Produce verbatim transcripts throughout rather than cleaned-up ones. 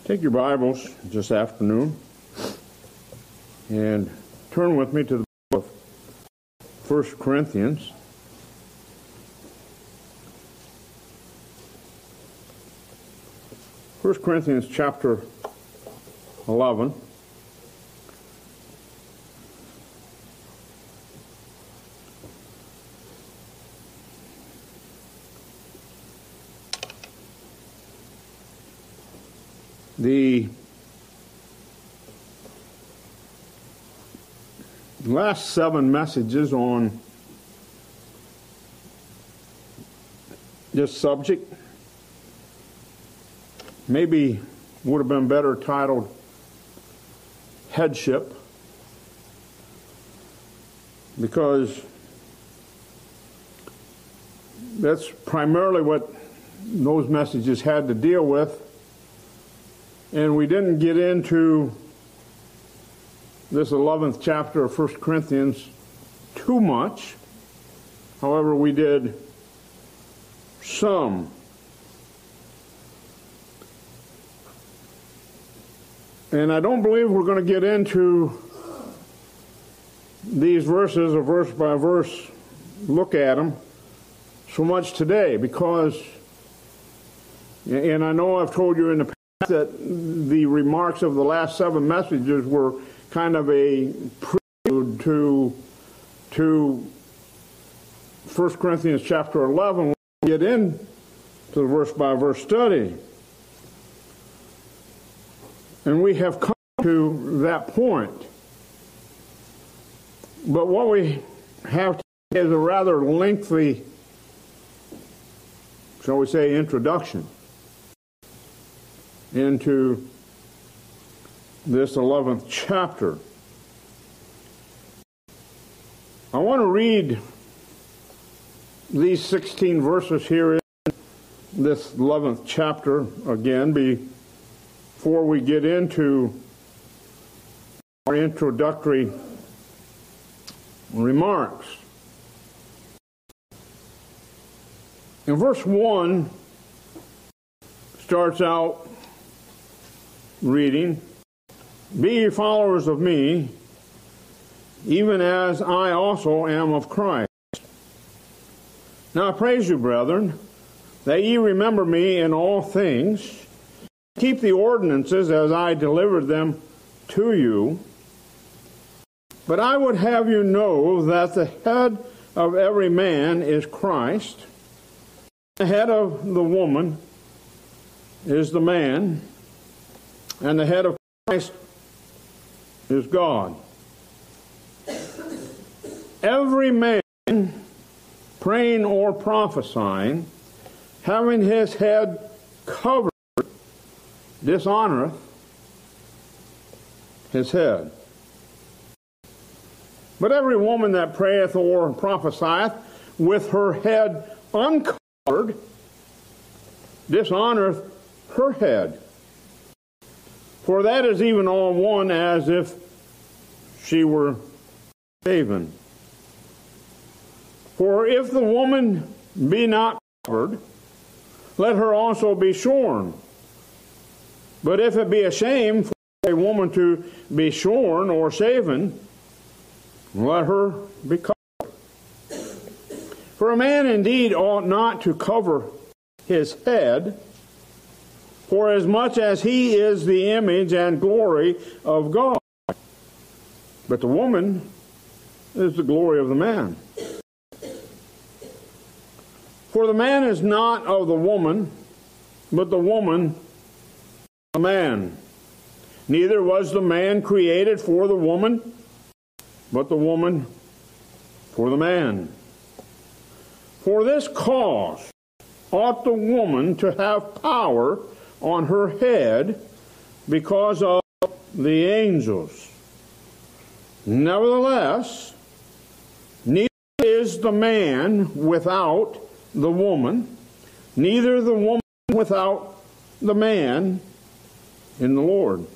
Take your Bibles this afternoon and turn with me to the book of First Corinthians. First Corinthians chapter eleven. The last seven messages on this subject maybe would have been better titled Headship, because that's primarily what those messages had to deal with. And we didn't get into this eleventh chapter of First Corinthians too much. However, we did some. And I don't believe we're going to get into these verses, a verse by verse look at them, so much today, because, and I know I've told you in the past, that the remarks of the last seven messages were kind of a prelude to to First Corinthians chapter eleven. We'll get into the verse by verse study, and we have come to that point. But what we have today is a rather lengthy, shall we say, introduction into this eleventh chapter. I want to read these sixteen verses here in this eleventh chapter again before we get into our introductory remarks. In verse one starts out reading, "Be ye followers of me, even as I also am of Christ. Now I praise you, brethren, that ye remember me in all things, keep the ordinances as I delivered them to you. But I would have you know that the head of every man is Christ, the head of the woman is the man, and the head of Christ is God. Every man praying or prophesying, having his head covered, dishonoreth his head. But every woman that prayeth or prophesieth with her head uncovered, dishonoreth her head. For that is even all one as if she were shaven. For if the woman be not covered, let her also be shorn. But if it be a shame for a woman to be shorn or shaven, let her be covered. For a man indeed ought not to cover his head, for as much as he is the image and glory of God. But the woman is the glory of the man. For the man is not of the woman, but the woman the man. Neither was the man created for the woman, but the woman for the man. For this cause ought the woman to have power on her head because of the angels. Nevertheless, neither is the man without the woman, neither the woman without the man in the Lord.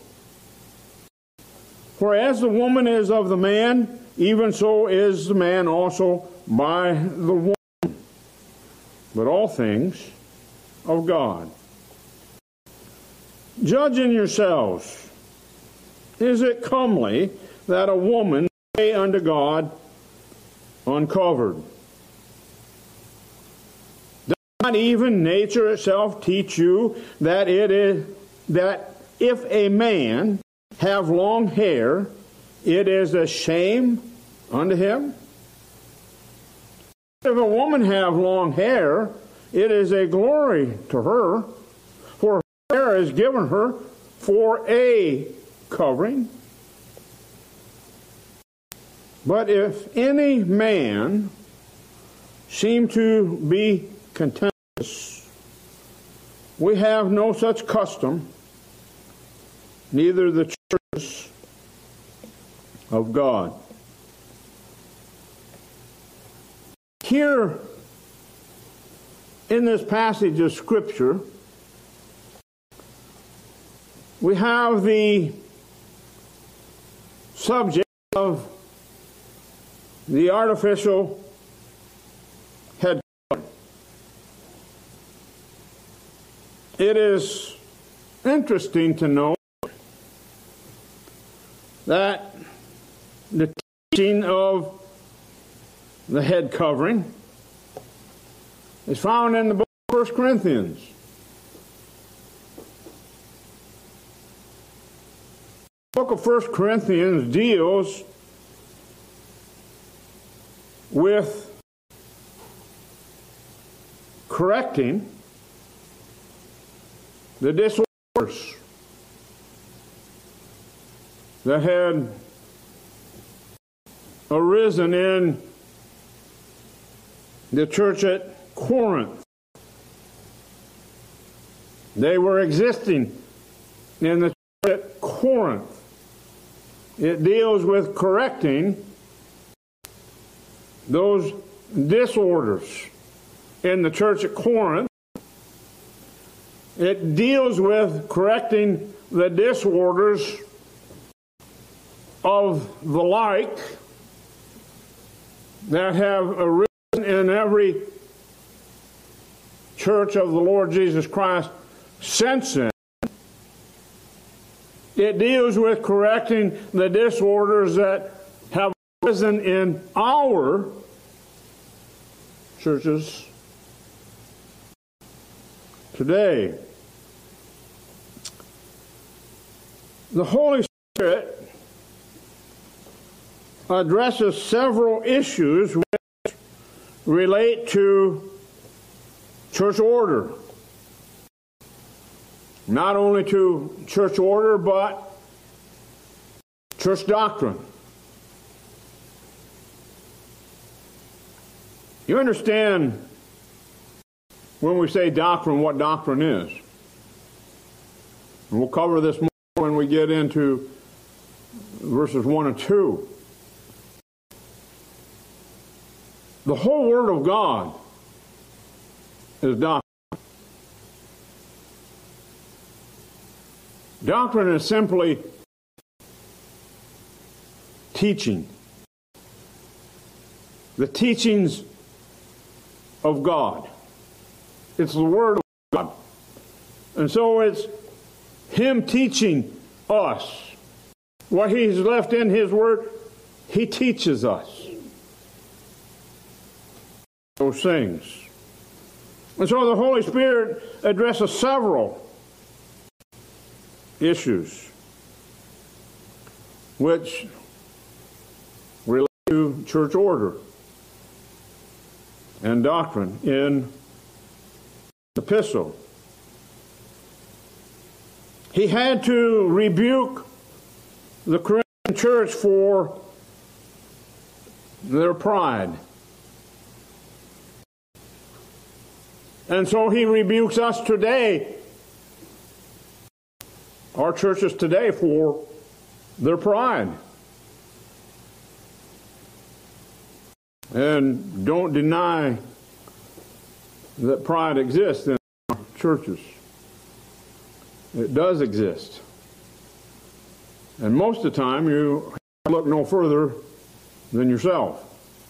For as the woman is of the man, even so is the man also by the woman. But all things of God. Judge in yourselves. Is it comely that a woman pray unto God uncovered? Does not even nature itself teach you that it is that if a man have long hair, it is a shame unto him? If a woman have long hair, it is a glory to her, for her hair is given her for a covering. But if any man seem to be contentious, we have no such custom, neither the churches of God. Here in this passage of Scripture, we have the subject of the artificial head covering. It is interesting to know that the teaching of the head covering is found in the book of First Corinthians. The book of First Corinthians deals with correcting the disorders that had arisen in the church at Corinth. They were existing in the church at Corinth. It deals with correcting those disorders in the church at Corinth. It deals with correcting the disorders of the like that have arisen in every church of the Lord Jesus Christ since then. It deals with correcting the disorders that have arisen in our churches today. The Holy Spirit addresses several issues which relate to church order. Not only to church order, but church doctrine. You understand when we say doctrine, what doctrine is. And we'll cover this more when we get into verses one and two. The whole Word of God is doctrine. Doctrine is simply teaching. The teachings of God. It's the Word of God. And so it's Him teaching us. What He's left in His Word, He teaches us those things. And so the Holy Spirit addresses several issues which relate to church order and doctrine in the epistle. He had to rebuke the Corinthian church for their pride. And so he rebukes us today, our churches today, for their pride. And don't deny that pride exists in our churches. It does exist. And most of the time you look no further than yourself.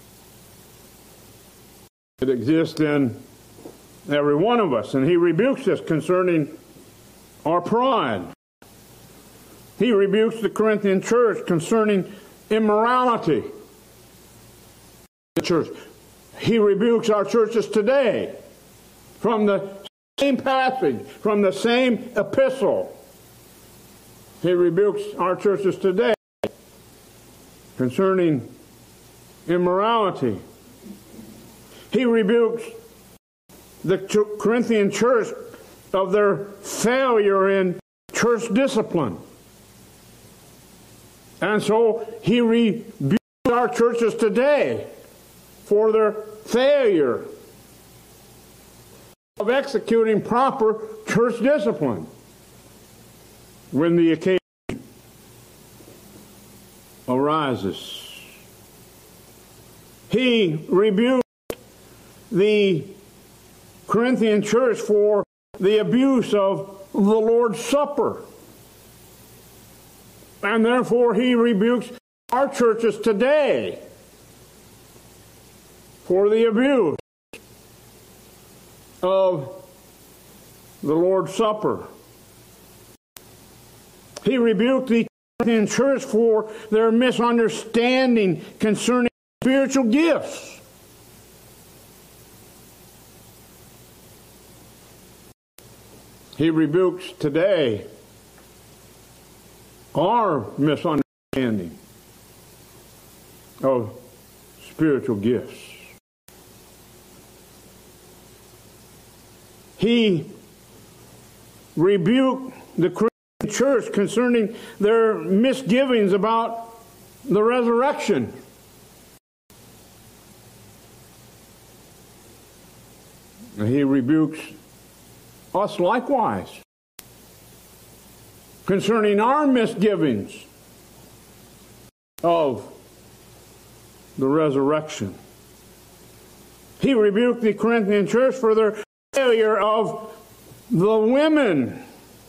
It exists in every one of us. And he rebukes us concerning or pride. He rebukes the Corinthian church concerning immorality. The church. He rebukes our churches today from the same passage, from the same epistle. He rebukes our churches today concerning immorality. He rebukes the Corinthian church of their failure in church discipline. And so he rebukes our churches today for their failure of executing proper church discipline when the occasion arises. He rebuked the Corinthian church for the abuse of the Lord's Supper. And therefore he rebukes our churches today for the abuse of the Lord's Supper. He rebuked the Corinthian church for their misunderstanding concerning spiritual gifts. He rebukes today our misunderstanding of spiritual gifts. He rebuked the Christian church concerning their misgivings about the resurrection. And he rebukes us likewise concerning our misgivings of the resurrection. He rebuked the Corinthian church for their failure of the women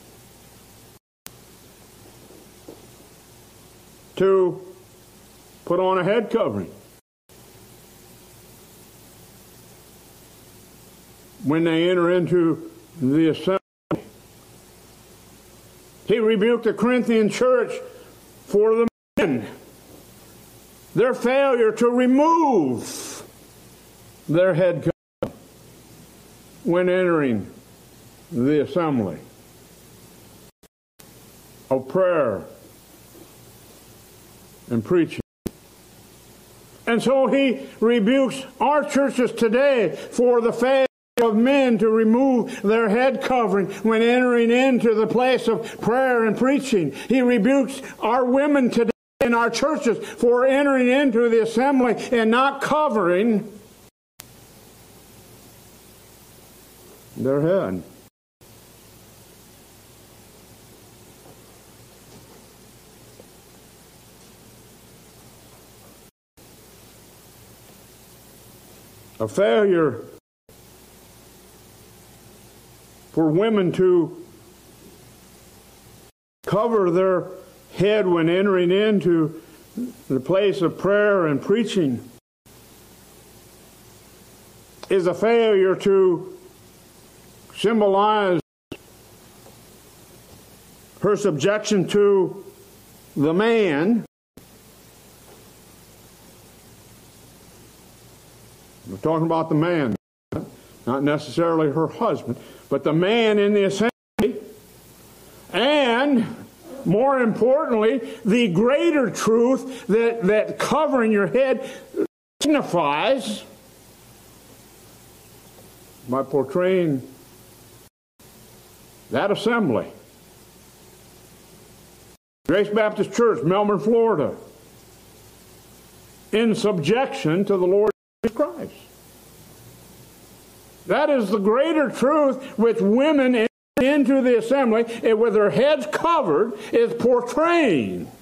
to put on a head covering when they enter into the assembly. He rebuked the Corinthian church for the men, their failure to remove their head covering when entering the assembly of prayer and preaching. And so he rebukes our churches today for the failure of men to remove their head covering when entering into the place of prayer and preaching. He rebukes our women today in our churches for entering into the assembly and not covering their head. A failure for women to cover their head when entering into the place of prayer and preaching is a failure to symbolize her subjection to the man. We're talking about the man, not necessarily her husband, but the man in the assembly, and more importantly, the greater truth that, that covering your head signifies by portraying that assembly. Grace Baptist Church, Melbourne, Florida, in subjection to the Lord Jesus Christ. That is the greater truth which women enter into the assembly with their heads covered is portraying.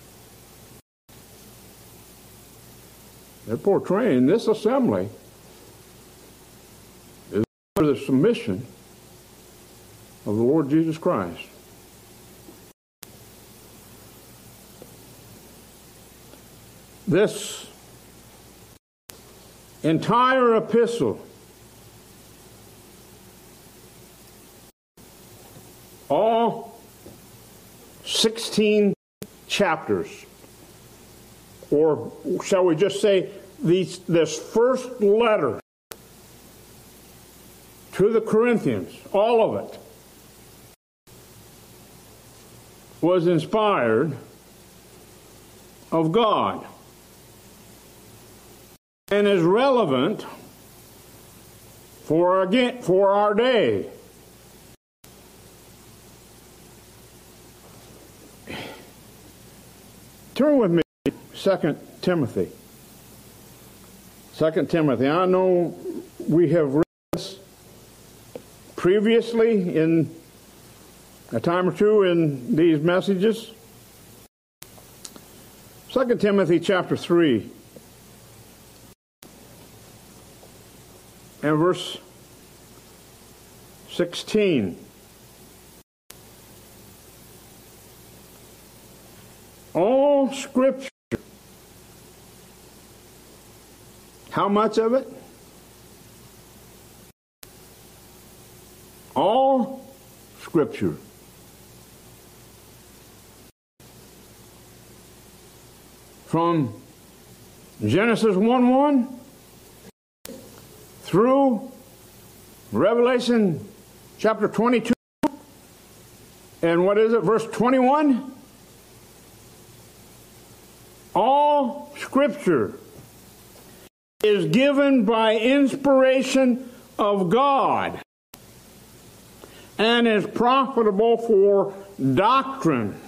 They're portraying this assembly is under the submission of the Lord Jesus Christ. This entire epistle all sixteen chapters, or shall we just say these, this first letter to the Corinthians, all of it, was inspired of God and is relevant for again for our day. Turn with me to Second Timothy. Second Timothy. I know we have read this previously in a time or two in these messages. Second Timothy chapter three and verse sixteen. All Scripture. How much of it? All Scripture. From Genesis one one through Revelation chapter twenty-two, and what is it, verse twenty-one? All Scripture is given by inspiration of God and is profitable for doctrine,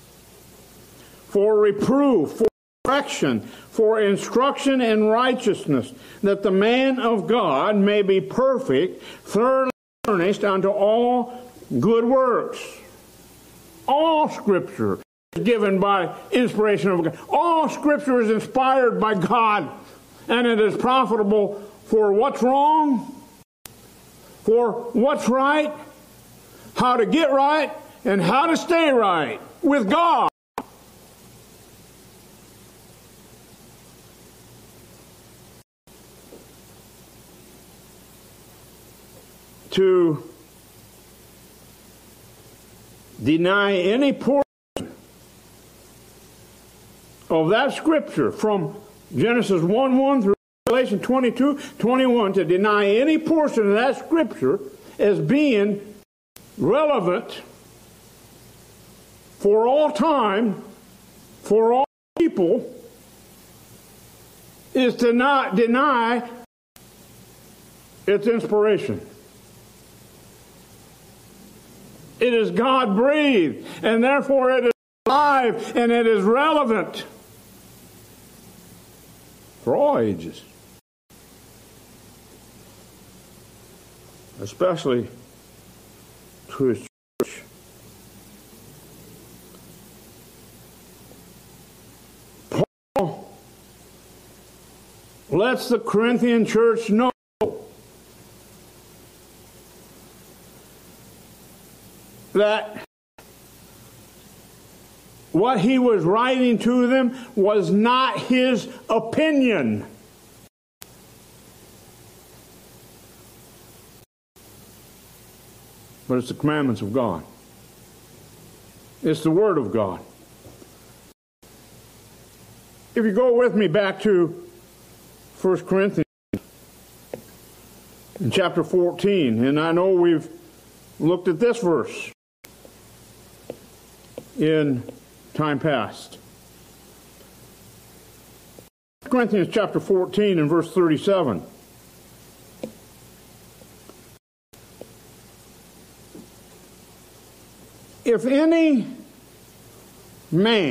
for reproof, for correction, for instruction in righteousness, that the man of God may be perfect, thoroughly furnished unto all good works. All Scripture is given by inspiration of God. All Scripture is inspired by God, and it is profitable for what's wrong, for what's right, how to get right, and how to stay right with God. To deny any portion of that Scripture from Genesis one one through Revelation twenty-two twenty-one, to deny any portion of that Scripture as being relevant for all time, for all people, is to not deny its inspiration. It is God-breathed, and therefore it is alive, and it is relevant for all ages, especially to His church. Paul lets the Corinthian church know that what he was writing to them was not his opinion. But it's the commandments of God. It's the Word of God. If you go with me back to First Corinthians in chapter fourteen, and I know we've looked at this verse in time past. First Corinthians chapter fourteen and verse thirty-seven. If any man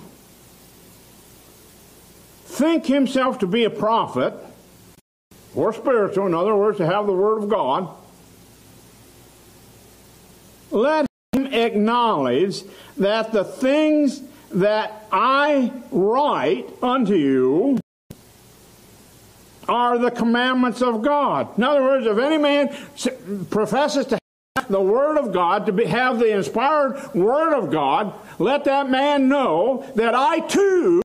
think himself to be a prophet, or spiritual, in other words, to have the Word of God, let him acknowledge that the things that I write unto you are the commandments of God. In other words, if any man professes to have the Word of God, to be, have the inspired Word of God, let that man know that I too,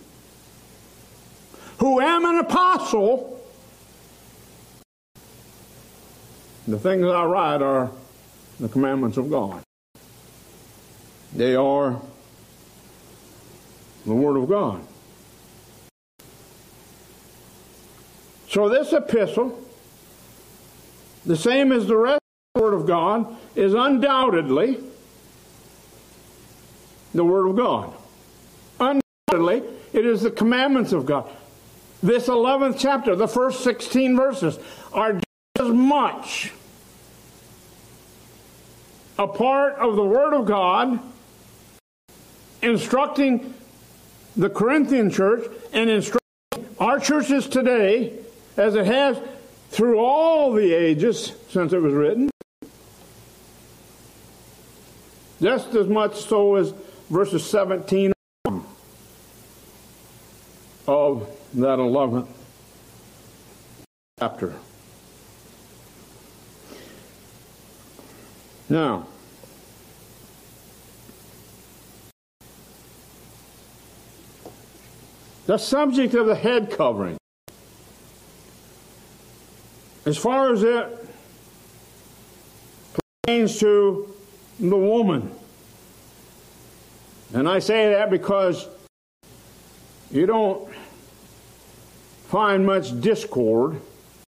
who am an apostle, the things I write are the commandments of God. They are the Word of God. So this epistle, the same as the rest of the Word of God, is undoubtedly the Word of God. Undoubtedly, it is the commandments of God. This eleventh chapter, the first sixteen verses, are just as much a part of the Word of God, instructing the Corinthian church and instructing our churches today, as it has through all the ages since it was written, just as much so as verses seventeen of that eleventh chapter. Now, the subject of the head covering, as far as it pertains to the woman, and I say that because you don't find much discord.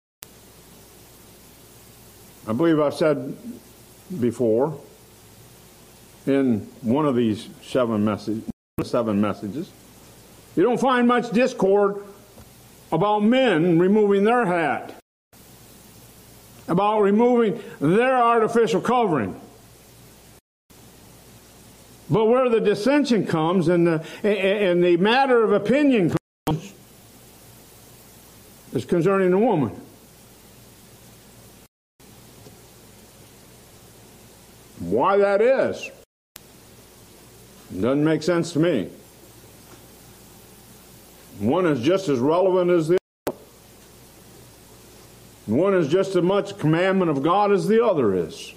I believe I've said before in one of these seven message, seven messages, you don't find much discord about men removing their hat, about removing their artificial covering. But where the dissension comes and the, and the matter of opinion comes is concerning the woman. Why that is doesn't make sense to me. One is just as relevant as the other. One is just as much a commandment of God as the other is.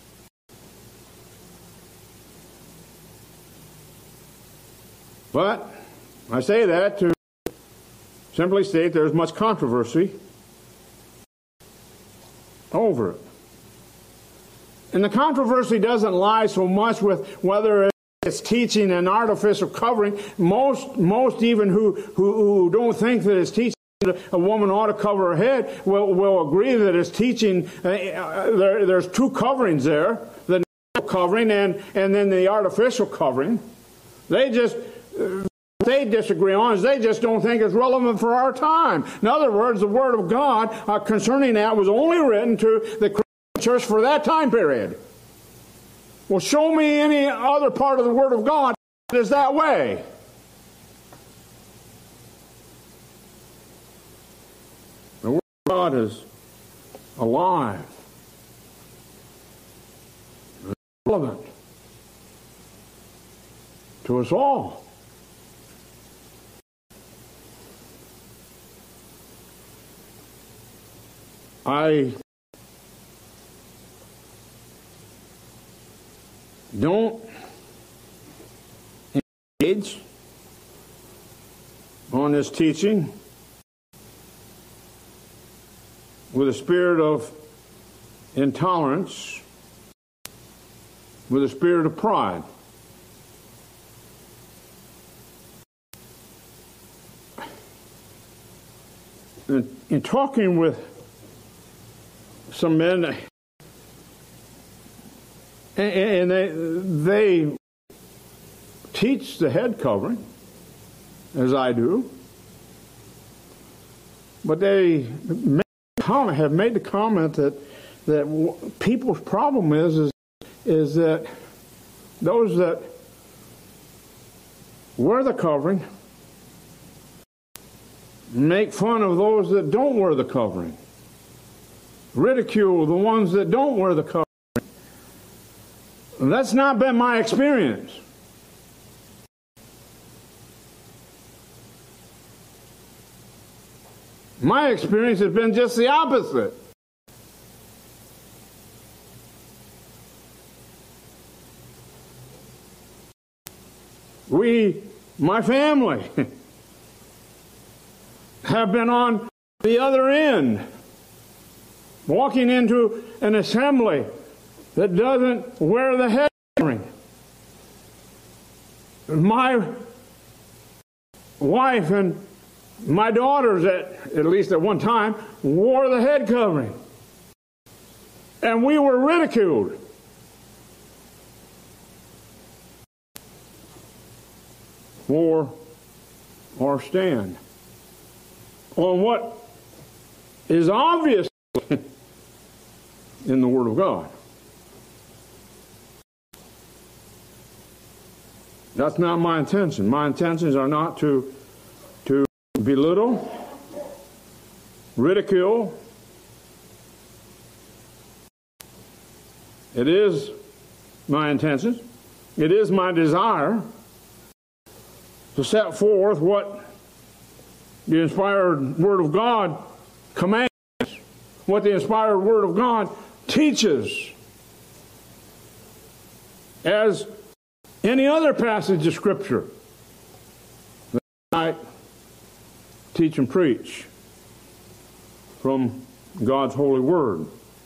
But I say that to simply state there's much controversy over it. And the controversy doesn't lie so much with whether it's teaching an artificial covering. Most, most even who, who, who don't think that it's teaching a woman ought to cover her head will, will agree that it's teaching, uh, uh, there, there's two coverings there, the natural covering and, and then the artificial covering. They just, uh, they disagree on is they just don't think it's relevant for our time. In other words, the Word of God uh, concerning that was only written to the church for that time period. Well, show me any other part of the Word of God that is that way. The Word of God is alive, it's relevant to us all. I don't engage on this teaching with a spirit of intolerance, with a spirit of pride. In, in talking with some men, and they, they teach the head covering, as I do, but they have made the comment that that people's problem is is, is that those that wear the covering make fun of those that don't wear the covering, ridicule the ones that don't wear the covering. That's not been my experience. My experience has been just the opposite. We, my family, have been on the other end, walking into an assembly that doesn't wear the head covering. my wife and my daughters, at, at least at one time, wore the head covering. And we were ridiculed. For our stand on what is obvious in the Word of God. That's not my intention. My intentions are not to, to belittle, ridicule. It is my intention. It is my desire to set forth what the inspired Word of God commands, what the inspired Word of God teaches. As any other passage of Scripture that I teach and preach from God's holy Word.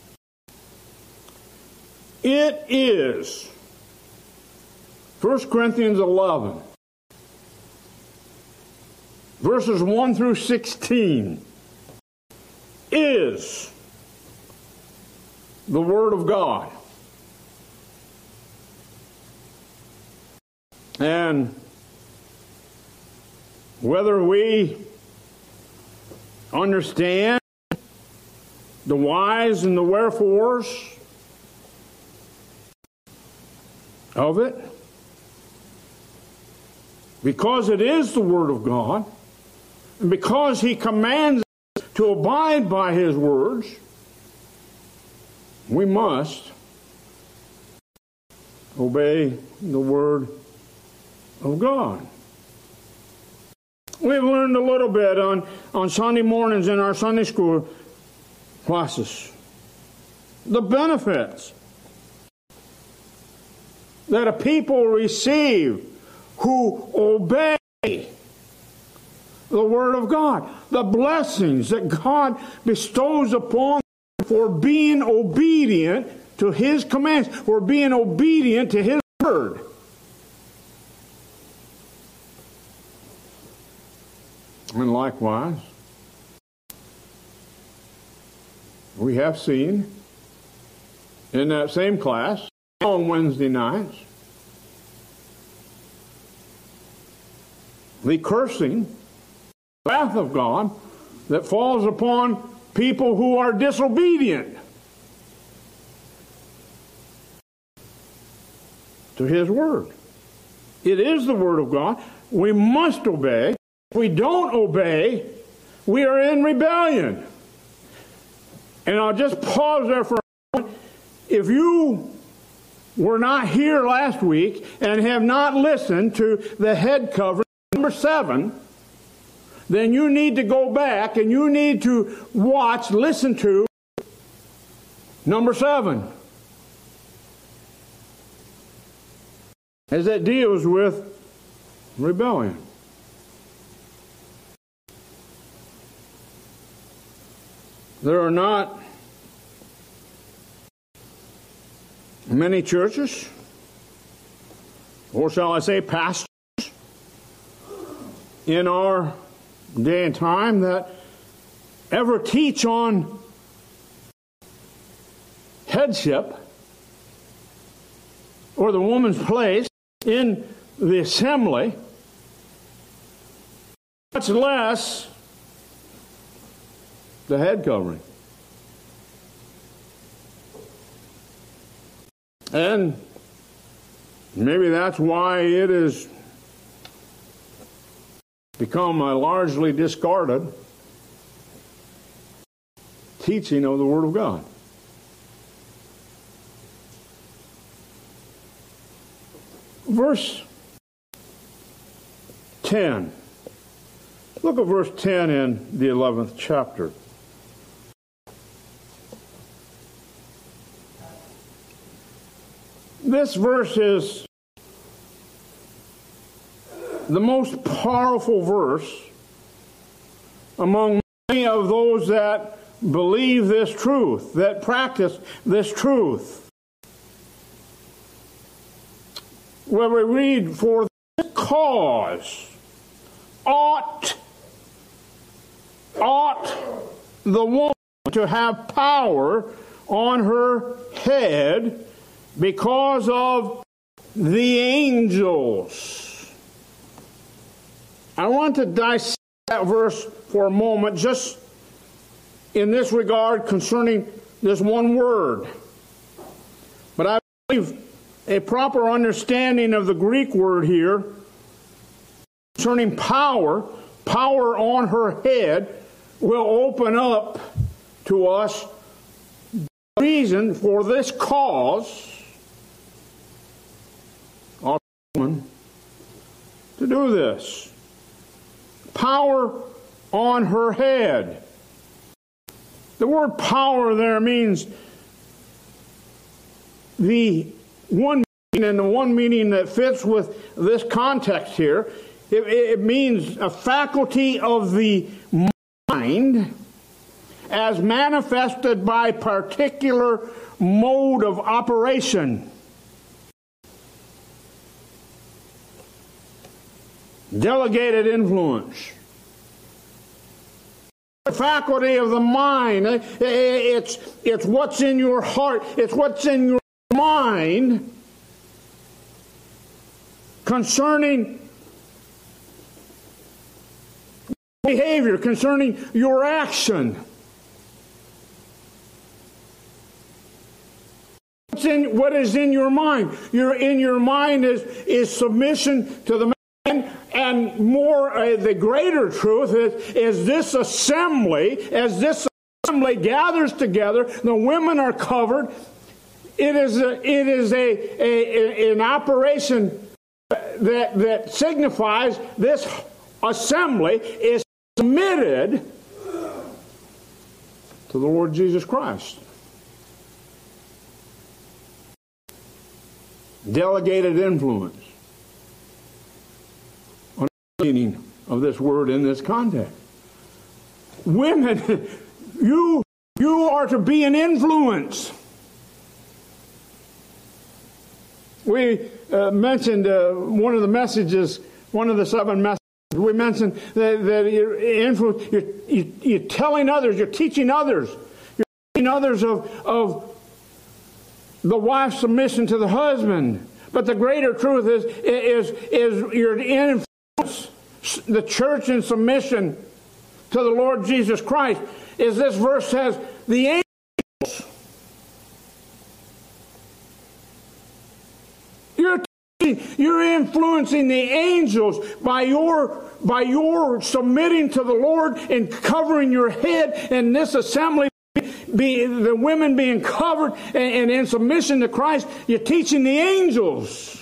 It is First Corinthians eleven, verses one through sixteen, is the Word of God. And whether we understand the whys and the wherefores of it, because it is the Word of God, and because He commands us to abide by His words, we must obey the Word of God. We've learned a little bit on, on Sunday mornings in our Sunday school classes. The benefits that a people receive who obey the Word of God. The blessings that God bestows upon them for being obedient to His commands, for being obedient to His Word. And likewise, we have seen in that same class on Wednesday nights the cursing, wrath of God that falls upon people who are disobedient to His Word. It is the Word of God. We must obey. If we don't obey, we are in rebellion. And I'll just pause there for a moment. If you were not here last week and have not listened to the head cover number seven, then you need to go back and you need to watch, listen to number seven, as it deals with rebellion. There are not many churches, or shall I say pastors, in our day and time that ever teach on headship or the woman's place in the assembly, much less the head covering. And maybe that's why it has become a largely discarded teaching of the Word of God. Verse ten. Look at verse ten in the eleventh chapter. This verse is the most powerful verse among many of those that believe this truth, that practice this truth. Where we read, "For this cause ought, ought the woman to have power on her head because of the angels. I want to dissect that verse for a moment, just in this regard concerning this one word. But I believe a proper understanding of the Greek word here concerning power, power on her head, will open up to us the reason for this cause of woman to do this. Power on her head. The word power there means the one meaning, and the one meaning that fits with this context here. It, it means a faculty of the mind as manifested by particular mode of operation. Delegated influence. The faculty of the mind. It's, it's what's in your heart. It's what's in your mind concerning behavior, concerning your action. What's in, what is in your mind? Your, in your mind is, is submission to the man, and more, uh, the greater truth is, is this assembly, as this assembly gathers together, the women are covered. It is a, it is a, a, a an operation that that signifies this assembly is submitted to the Lord Jesus Christ. Delegated influence. On the meaning of this word in this context. Women, you you are to be an influence. We uh, mentioned uh, one of the messages, one of the seven messages. We mentioned that, that you're, influ- you're, you're telling others, you're teaching others, you're teaching others of, of the wife's submission to the husband. But the greater truth is, is, is your influence, the church in submission to the Lord Jesus Christ. Is this verse says, the angels. You're You're influencing the angels by your by your submitting to the Lord and covering your head, and this assembly, be the women being covered and, and in submission to Christ. You're teaching the angels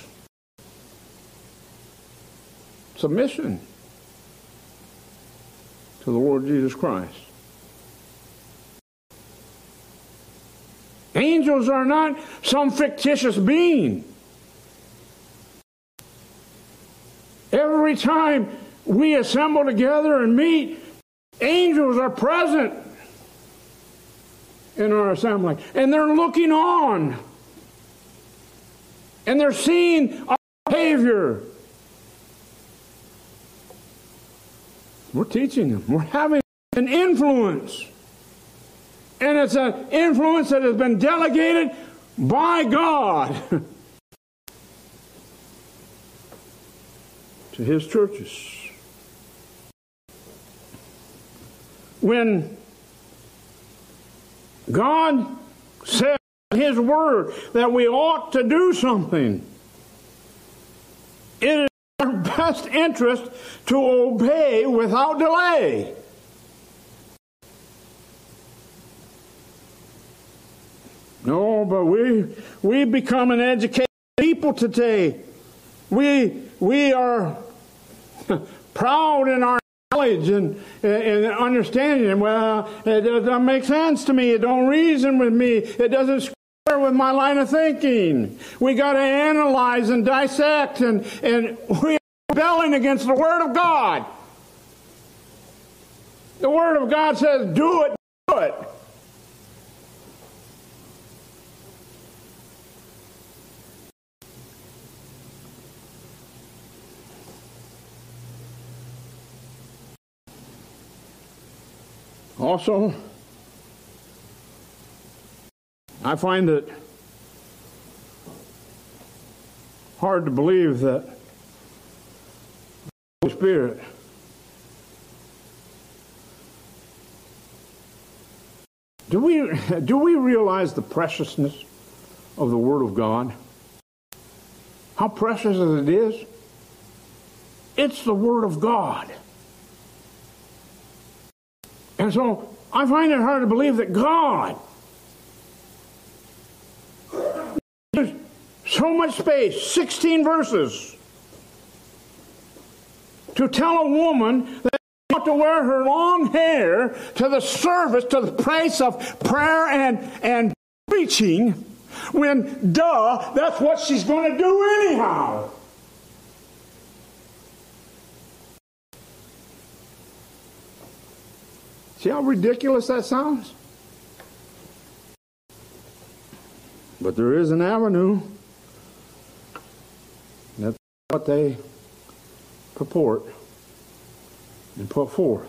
submission to the Lord Jesus Christ. Angels are not some fictitious being. Every time we assemble together and meet, angels are present in our assembly. And they're looking on. And they're seeing our behavior. We're teaching them. We're having an influence. And it's an influence that has been delegated by God to His churches. When God said in His Word that we ought to do something, it is in our best interest to obey without delay. No, but we we become an educated people today. We we are proud in our knowledge and, and understanding. Well, it doesn't make sense to me. It don't reason with me. It doesn't square with my line of thinking. We got to analyze and dissect, and, and we are rebelling against the Word of God. The Word of God says, do it, do it. Also, I find it hard to believe that the Holy Spirit do we do we realize the preciousness of the Word of God? How precious it is? It's the Word of God. And so I find it hard to believe that God, there's so much space, sixteen verses, to tell a woman that she ought to wear her long hair to the service, to the place of prayer and, and preaching, when, duh, that's what she's going to do anyhow. See how ridiculous that sounds? But there is an avenue. That's what they purport and put forth.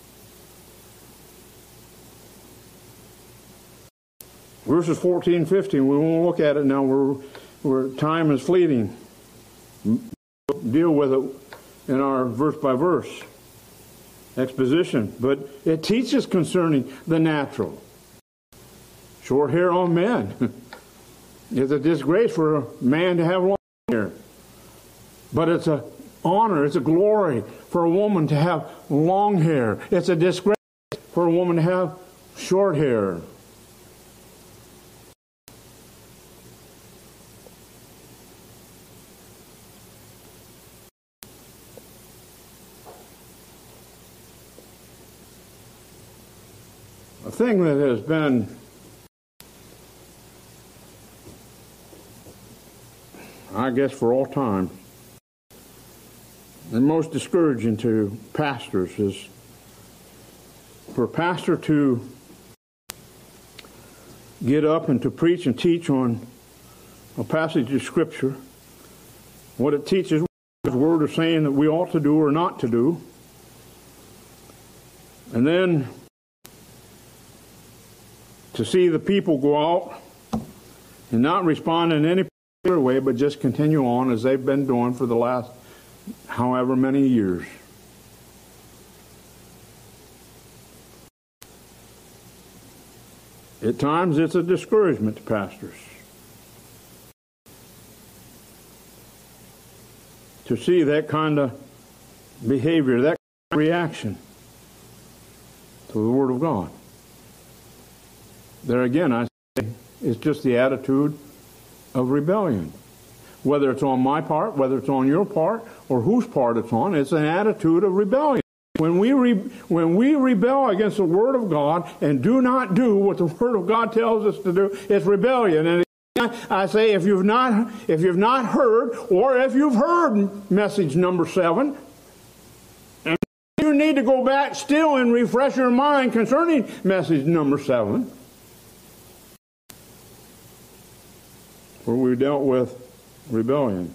Verses fourteen and fifteen, we won't look at it now. We're, we're, time is fleeting. We'll deal with it in our verse by verse exposition. But it teaches concerning the natural. Short hair on men. It's a disgrace for a man to have long hair. But it's an honor, it's a glory for a woman to have long hair. It's a disgrace for a woman to have short hair. A thing that has been I guess for all time, and most discouraging to pastors is for a pastor to get up and to preach and teach on a passage of Scripture, what it teaches, His Word is saying that we ought to do or not to do, and then to see the people go out and not respond in any particular way, but just continue on as they've been doing for the last however many years. At times it's a discouragement to pastors to see that kind of behavior, that kind of reaction to the Word of God. There again, I say, it's just the attitude of rebellion. Whether it's on my part, whether it's on your part, or whose part it's on, it's an attitude of rebellion. When we re, when we rebel against the Word of God and do not do what the Word of God tells us to do, it's rebellion. And I say, if you've not if you've not heard, or if you've heard message number seven, and you need to go back still and refresh your mind concerning message number seven, where we dealt with rebellion.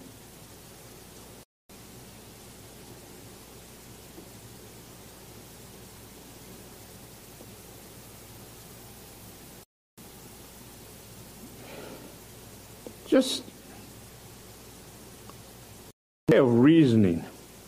Just a way of reasoning.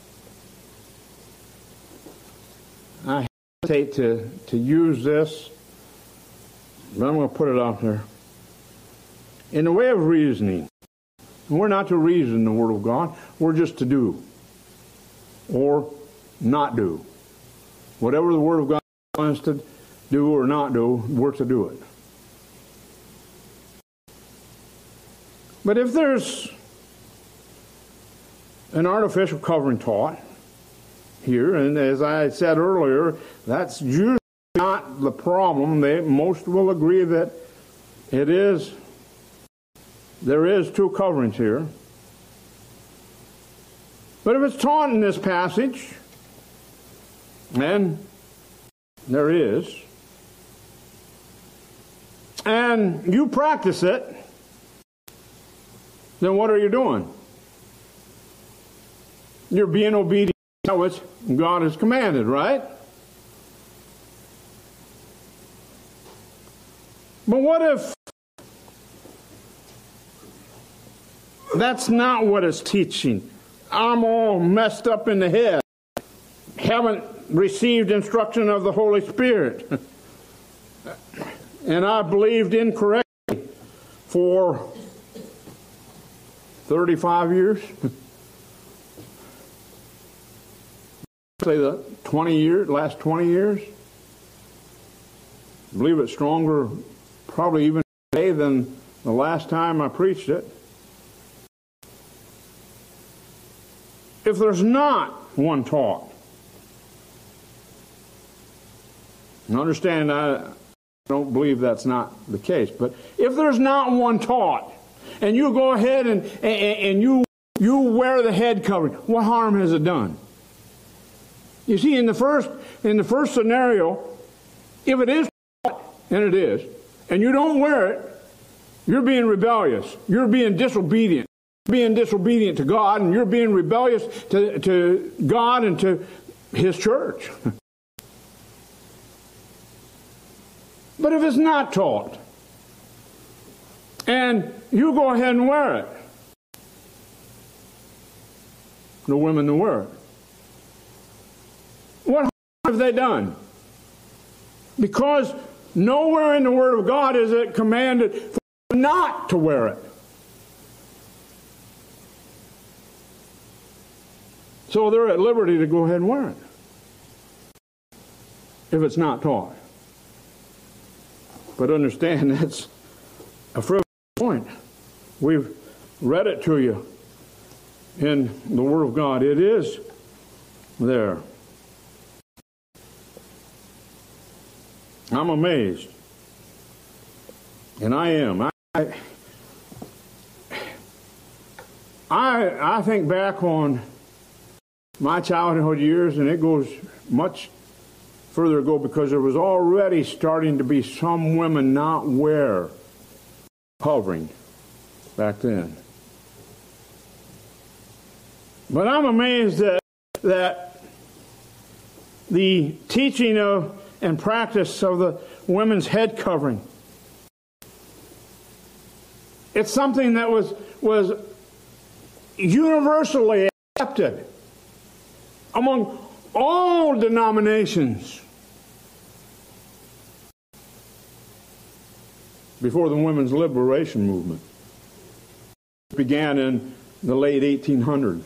I hesitate to, to use this, but I'm going to put it out there. In the way of reasoning, we're not to reason the Word of God. We're just to do or not do. Whatever the Word of God wants to do or not do, we're to do it. But if there's an artificial covering taught here, and as I said earlier, that's usually not the problem. They, most will agree that it is. There is two coverings here. But if it's taught in this passage, and there is, and you practice it, then what are you doing? You're being obedient to what God has commanded, right? But what if that's not what it's teaching? I'm all messed up in the head. Haven't received instruction of the Holy Spirit. And I believed incorrectly for thirty-five years. Say the twenty years, last twenty years. I believe it's stronger probably even today than the last time I preached it. If there's not one taught, and understand I don't believe that's not the case, but if there's not one taught, and you go ahead and, and, and you, you wear the head covering, what harm has it done? You see, in the first, in the first scenario, if it is taught, and it is, and you don't wear it, you're being rebellious. You're being disobedient. You're being disobedient to God, and you're being rebellious to, to God and to His church. But if it's not taught, and you go ahead and wear it, the women that wear it, what harm have they done? Because nowhere in the Word of God is it commanded for them not to wear it. So they're at liberty to go ahead and wear it if it's not taught. But understand, that's a frivolous point. We've read it to you in the Word of God. It is there. I'm amazed. And I am. I, I, I think back on my childhood years, and it goes much further ago because there was already starting to be some women not wear covering back then. But I'm amazed that, that the teaching of and practice of the women's head covering, it's something that was, was universally accepted among all denominations before the women's liberation movement began in the late eighteen hundreds.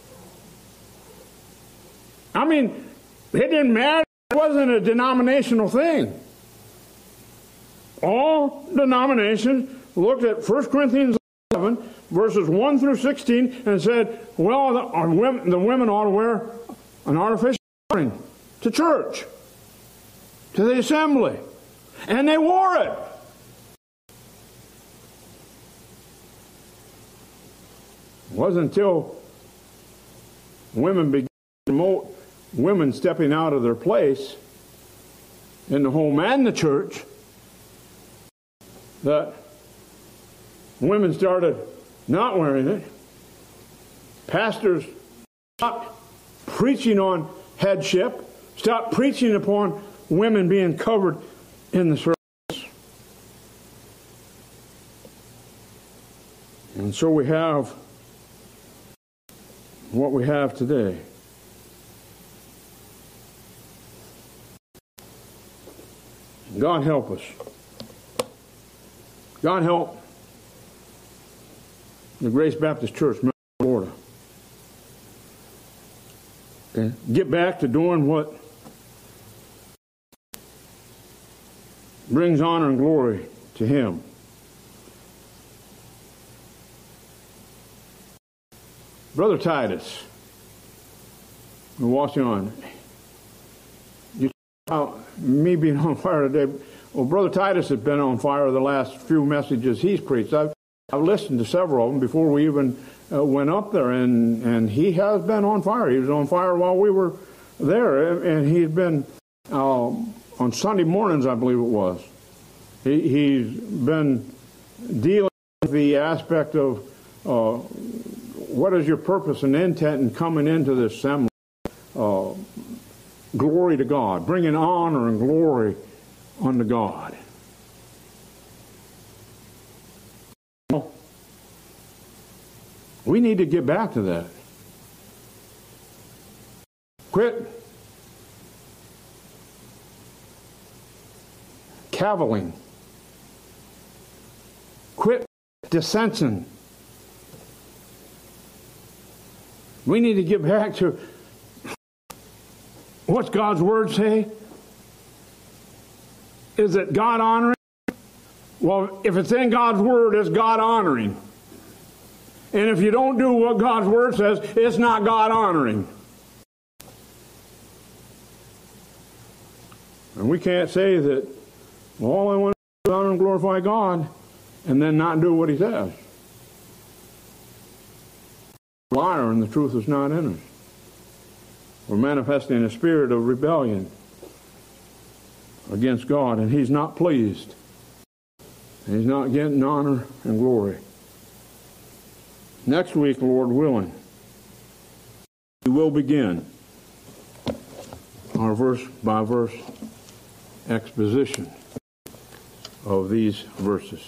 I mean, it didn't matter. It wasn't a denominational thing. All denominations looked at First Corinthians eleven, verses one through sixteen, and said, well, the women, the women ought to wear an artificial covering to church, to the assembly. And they wore it. It wasn't until women began to promote women stepping out of their place in the home and the church that women started not wearing it. Pastors stopped preaching on headship, stopped preaching upon women being covered in the service. And so we have what we have today. God help us. God help the Grace Baptist Church, Florida. Okay. Get back to doing what brings honor and glory to Him. Brother Titus, we're watching on. You talk about me being on fire today. Well, Brother Titus has been on fire the last few messages he's preached. I've, I've listened to several of them before we even uh, went up there, and, and he has been on fire. He was on fire while we were there, and he's been, uh, on Sunday mornings, I believe it was, he, he's been dealing with the aspect of uh, what is your purpose and intent in coming into this assembly? Uh, glory to God, bringing honor and glory unto God. We need to get back to that. Quit cavilling. Quit dissension. We need to get back to what's God's Word say? Is it God honoring? Well, if it's in God's Word, it's God honoring. And if you don't do what God's Word says, it's not God honoring. And we can't say that, well, all I want to do is honor and glorify God, and then not do what He says. We're a liar, and the truth is not in us. We're manifesting a spirit of rebellion against God, and He's not pleased. And He's not getting honor and glory. Next week, Lord willing, we will begin our verse-by-verse exposition of these verses.